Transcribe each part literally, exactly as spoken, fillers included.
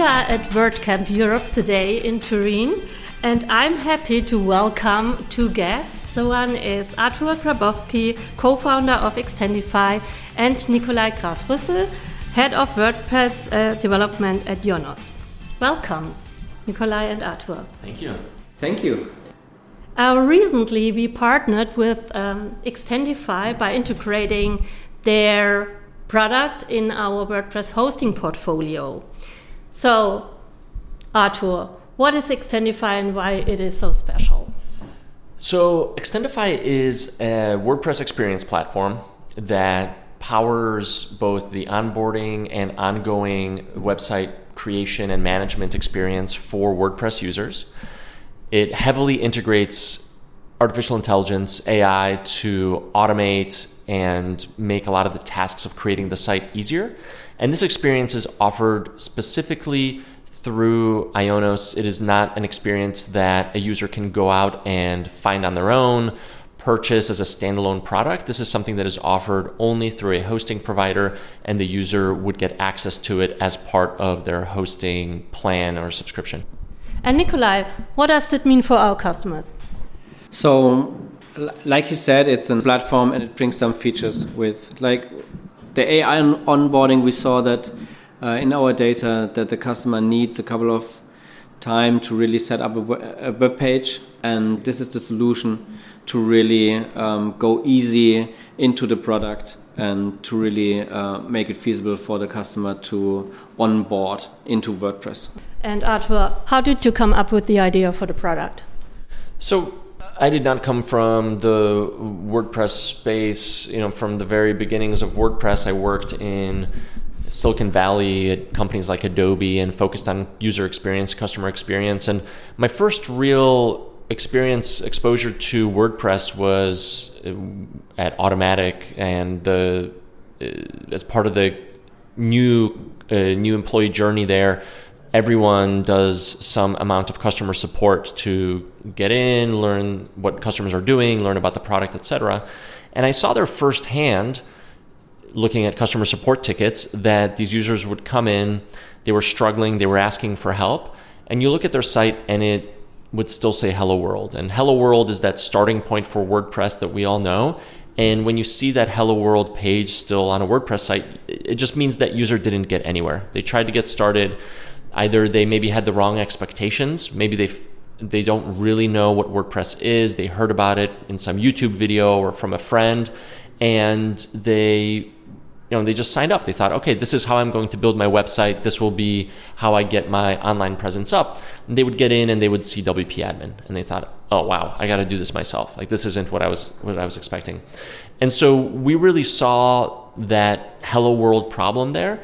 are at WordCamp Europe today in Turin, and I'm happy to welcome two guests. The one is Artur Grabowski, co-founder of Extendify, and Nikolai Graf-Rüssel, head of WordPress uh, development at Yonos. Welcome, Nikolai and Artur. Thank you. Thank you. Uh, recently, we partnered with um, Extendify by integrating their product in our WordPress hosting portfolio. So, Artur, what is Extendify and why it is so special? So, Extendify is a WordPress experience platform that powers both the onboarding and ongoing website creation and management experience for WordPress users. It heavily integrates artificial intelligence, A I, to automate and make a lot of the tasks of creating the site easier. And this experience is offered specifically through Ionos. It is not an experience that a user can go out and find on their own, purchase as a standalone product. This is something that is offered only through a hosting provider, and the user would get access to it as part of their hosting plan or subscription. And Nikolai, what does it mean for our customers? So, like you said, it's a platform and it brings some features with, like the A I onboarding. We saw that uh, in our data that the customer needs a couple of time to really set up a web page, and this is the solution to really um, go easy into the product and to really uh, make it feasible for the customer to onboard into WordPress. And Artur, how did you come up with the idea for the product? So I did not come from the WordPress space. You know, from the very beginnings of WordPress, I worked in Silicon Valley at companies like Adobe and focused on user experience, customer experience. And my first real experience exposure to WordPress was at Automattic, and the as part of the new uh, new employee journey there, everyone does some amount of customer support to get in, learn what customers are doing, learn about the product, et cetera. And I saw there firsthand, looking at customer support tickets, that these users would come in, they were struggling, they were asking for help, and you look at their site and it would still say Hello World. And Hello World is that starting point for WordPress that we all know. And when you see that Hello World page still on a WordPress site, it just means that user didn't get anywhere. They tried to get started. Either they maybe had the wrong expectations, maybe they they don't really know what WordPress is, they heard about it in some YouTube video or from a friend, and they you know they just signed up. They thought, okay, this is how I'm going to build my website, this will be how I get my online presence up. And they would get in and they would see W P Admin, and they thought, oh wow, I got to do this myself. Like, this isn't what I was what I was expecting. And so we really saw that Hello World problem there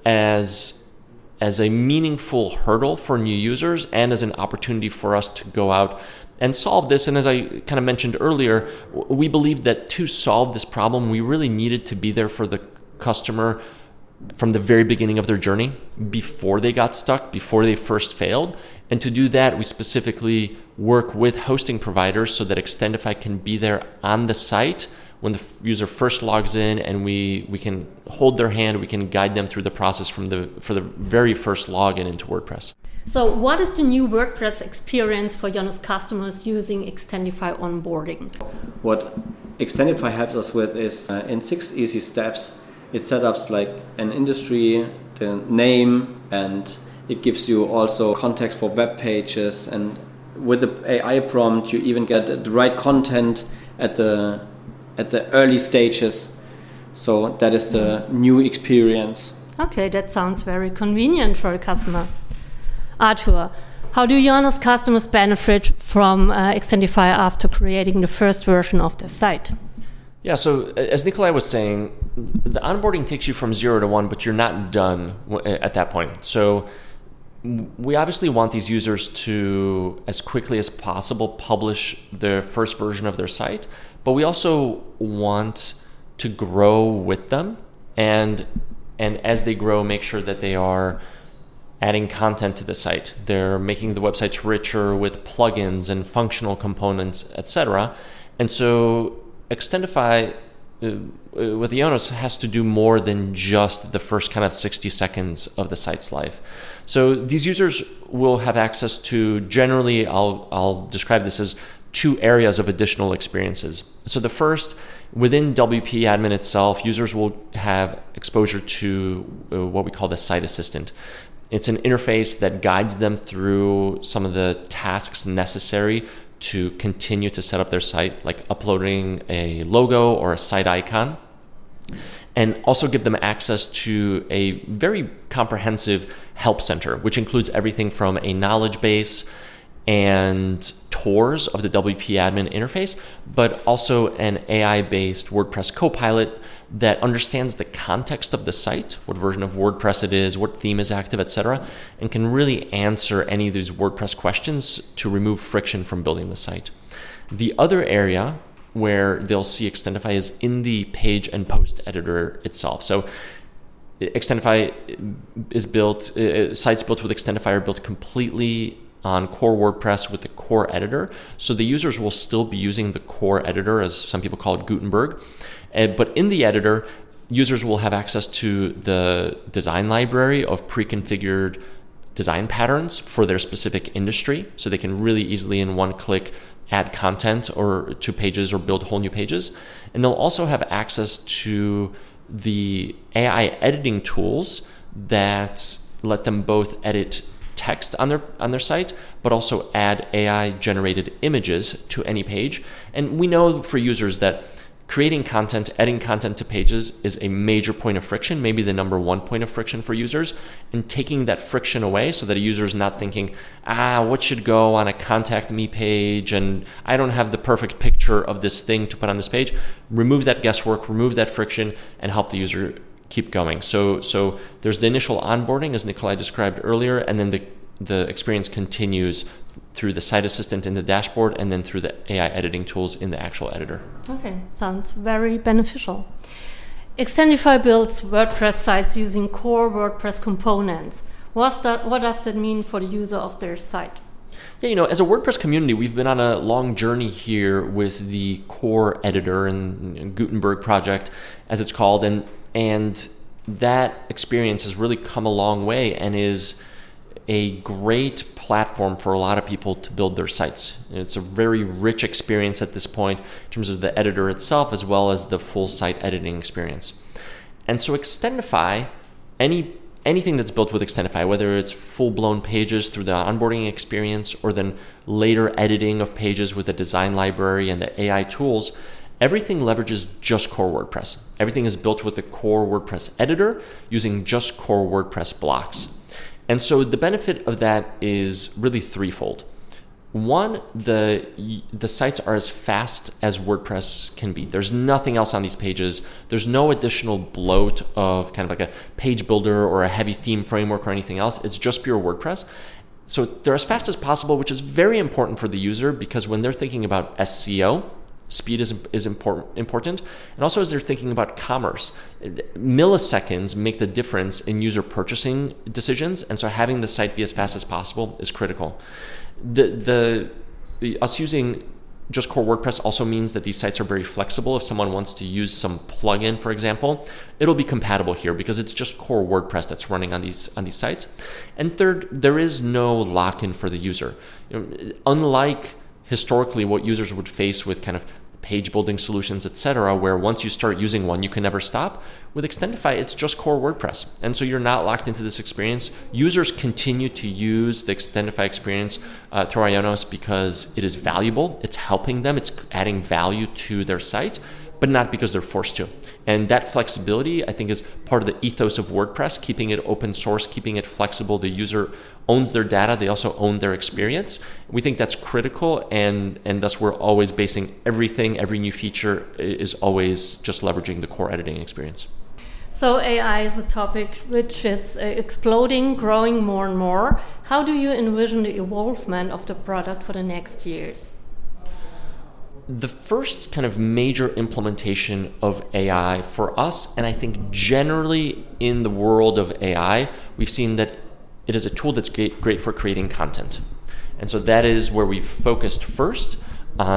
as as a meaningful hurdle for new users and as an opportunity for us to go out and solve this. And as I kind of mentioned earlier, we believed that to solve this problem, we really needed to be there for the customer from the very beginning of their journey, before they got stuck, before they first failed. And to do that, we specifically work with hosting providers so that Extendify can be there on the site when the user first logs in, and we, we can hold their hand, we can guide them through the process from the for the very first login into WordPress. So what is the new WordPress experience for Yonos customers using Extendify onboarding? What Extendify helps us with is uh, in six easy steps, it sets up like an industry, the name, and it gives you also context for web pages, and with the A I prompt you even get the right content at the at the early stages. So that is the new experience. Okay, that sounds very convenient for a customer. Artur, how do Yonos customers benefit from uh, Extendify after creating the first version of their site? Yeah, so as Nikolai was saying, the onboarding takes you from zero to one, but you're not done at that point. So we obviously want these users to, as quickly as possible, publish the first version of their site, but we also want to grow with them, and and as they grow, make sure that they are adding content to the site. They're making the websites richer with plugins and functional components, et cetera. And so Extendify uh, with Ionos has to do more than just the first kind of sixty seconds of the site's life. So these users will have access to, generally, I'll, I'll describe this as two areas of additional experiences. So the first, within W P Admin itself, users will have exposure to uh, what we call the site assistant. It's an interface that guides them through some of the tasks necessary to continue to set up their site, like uploading a logo or a site icon, and also give them access to a very comprehensive help center, which includes everything from a knowledge base and tours of the W P Admin interface, but also an A I-based WordPress Copilot that understands the context of the site, what version of WordPress it is, what theme is active, et cetera, and can really answer any of these WordPress questions to remove friction from building the site. The other area where they'll see Extendify is in the page and post editor itself. So Extendify is built, uh, sites built with Extendify are built completely on core WordPress with the core editor. So the users will still be using the core editor, as some people call it Gutenberg. Uh, but in the editor, users will have access to the design library of pre-configured design patterns for their specific industry. So they can really easily in one click add content or to pages or build whole new pages. And they'll also have access to the A I editing tools that let them both edit text on their on their site, but also add A I generated images to any page. And we know for users that creating content, adding content to pages is a major point of friction, maybe the number one point of friction for users. And taking that friction away so that a user is not thinking, ah, what should go on a contact me page and I don't have the perfect picture of this thing to put on this page. Remove that guesswork, remove that friction, and help the user keep going. So so there's the initial onboarding, as Nikolai described earlier, and then the the experience continues through the site assistant in the dashboard and then through the A I editing tools in the actual editor. Okay, sounds very beneficial. Extendify builds WordPress sites using core WordPress components. What's that, what does that mean for the user of their site? Yeah, you know, as a WordPress community, we've been on a long journey here with the core editor and, and Gutenberg project, as it's called, and and that experience has really come a long way and is a great platform for a lot of people to build their sites. It's a very rich experience at this point in terms of the editor itself, as well as the full site editing experience. And so Extendify, any anything that's built with Extendify, whether it's full-blown pages through the onboarding experience or then later editing of pages with the design library and the A I tools, everything leverages just core WordPress. Everything is built with the core WordPress editor using just core WordPress blocks. And so the benefit of that is really threefold. One, the the sites are as fast as WordPress can be. There's nothing else on these pages. There's no additional bloat of kind of like a page builder or a heavy theme framework or anything else. It's just pure WordPress. So they're as fast as possible, which is very important for the user because when they're thinking about S E O, speed is is important, important, and also as they're thinking about commerce, milliseconds make the difference in user purchasing decisions, and so having the site be as fast as possible is critical. The the us using just core WordPress also means that these sites are very flexible. If someone wants to use some plugin, for example, it'll be compatible here because it's just core WordPress that's running on these on these sites. And third, there is no lock-in for the user. You know, unlike historically what users would face with kind of page building solutions, et cetera, where once you start using one, you can never stop. With Extendify, it's just core WordPress. And so you're not locked into this experience. Users continue to use the Extendify experience uh, through Ionos because it is valuable. It's helping them. It's adding value to their site, but not because they're forced to. And that flexibility, I think, is part of the ethos of WordPress, keeping it open source, keeping it flexible. The user owns their data. They also own their experience. We think that's critical, and, and thus we're always basing everything, every new feature is always just leveraging the core editing experience. So A I is a topic which is uh, exploding, growing more and more. How do you envision the evolvement of the product for the next years? The first kind of major implementation of A I for us, and I think generally in the world of A I, we've seen that it is a tool that's great, great for creating content. And so that is where we've focused first on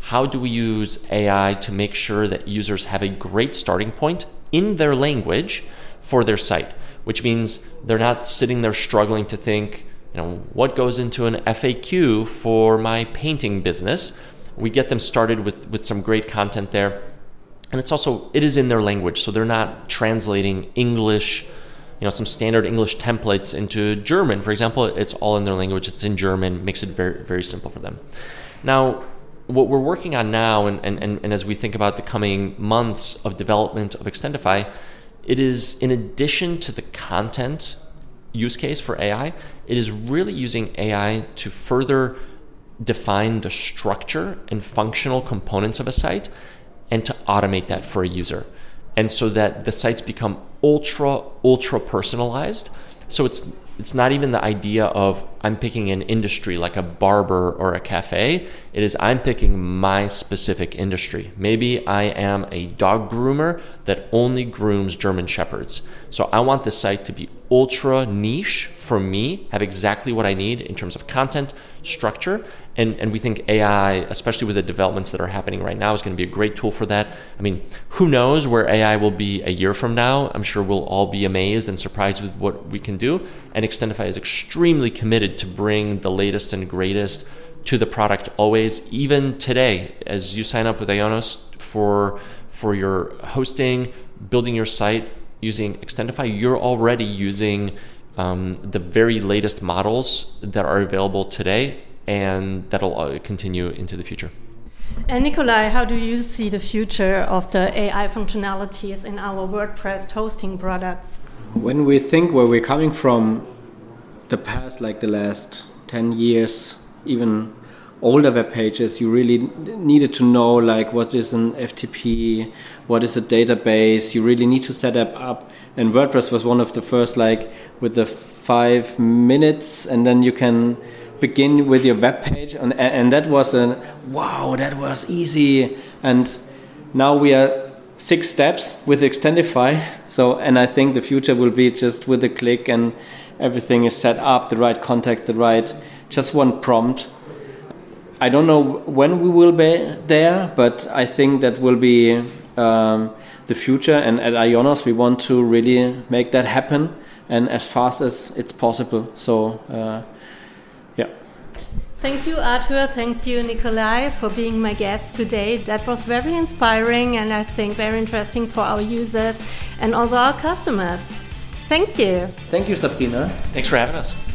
how do we use A I to make sure that users have a great starting point in their language for their site, which means they're not sitting there struggling to think, you know, what goes into an F A Q for my painting business. We get them started with, with some great content there. And it's also, it is in their language, so they're not translating English, you know, some standard English templates into German. For example, it's all in their language, it's in German, makes it very, very simple for them. Now, what we're working on now, and, and, and as we think about the coming months of development of Extendify, it is, in addition to the content use case for A I, it is really using A I to further define the structure and functional components of a site and to automate that for a user. And so that the sites become ultra, ultra personalized. So it's it's not even the idea of I'm picking an industry like a barber or a cafe. It is I'm picking my specific industry. Maybe I am a dog groomer that only grooms German Shepherds. So I want the site to be ultra niche for me, have exactly what I need in terms of content, structure, and, and we think A I, especially with the developments that are happening right now, is going to be a great tool for that. I mean, who knows where A I will be a year from now? I'm sure we'll all be amazed and surprised with what we can do. And Extendify is extremely committed to bring the latest and greatest to the product always, even today. As you sign up with Ionos for, for your hosting, building your site using Extendify, you're already using um, the very latest models that are available today, and that'll continue into the future. And Nikolai, how do you see the future of the A I functionalities in our WordPress hosting products? When we think where we're coming from, the past, like the last ten years, even older web pages, you really needed to know like what is an F T P, what is a database. You really need to set that up. And WordPress was one of the first, like with the five minutes, and then you can begin with your web page, and and that was a wow, that was easy. And now we are six steps with Extendify. So, and I think the future will be just with a click and everything is set up, the right context, the right, just one prompt. I don't know when we will be there, but I think that will be um, the future. And at Ionos, we want to really make that happen, and as fast as it's possible. So, uh, yeah. Thank you, Arthur. Thank you, Nikolai, for being my guest today. That was very inspiring and I think very interesting for our users and also our customers. Thank you. Thank you, Sabrina. Thanks for having us.